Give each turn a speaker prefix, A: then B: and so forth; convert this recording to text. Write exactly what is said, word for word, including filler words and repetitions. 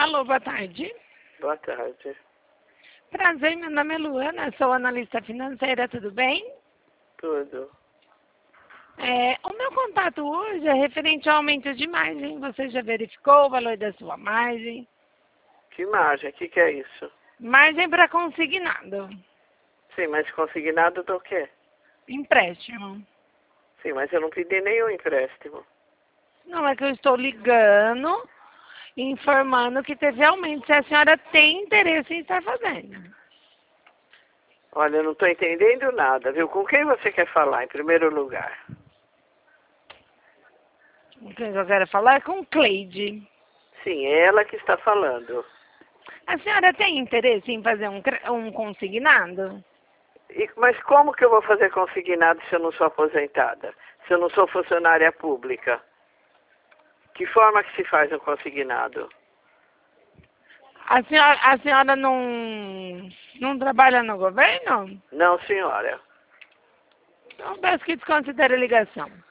A: Alô, boa tarde.
B: Boa tarde.
A: Prazer, meu nome é Luana, sou analista financeira, tudo bem?
B: Tudo.
A: É, o meu contato hoje é referente ao aumento de margem. Você já verificou o valor da sua margem?
B: Que margem? O que, que é isso?
A: Margem para consignado.
B: Sim, mas consignado do quê?
A: Empréstimo.
B: Sim, mas eu não pedi nenhum empréstimo.
A: Não é que eu estou ligando, informando que teve aumento, se a senhora tem interesse em estar fazendo.
B: Olha, eu não estou entendendo nada, viu? Com quem você quer falar, em primeiro lugar?
A: O que eu quero falar é com Cleide.
B: Sim, é ela que está falando.
A: A senhora tem interesse em fazer um, cre- um consignado?
B: E, mas como que eu vou fazer consignado se eu não sou aposentada? Se eu não sou funcionária pública? Que forma que se faz um consignado?
A: A senhora, a senhora não, não trabalha no governo?
B: Não, senhora.
A: Então peço que desconsidere a ligação.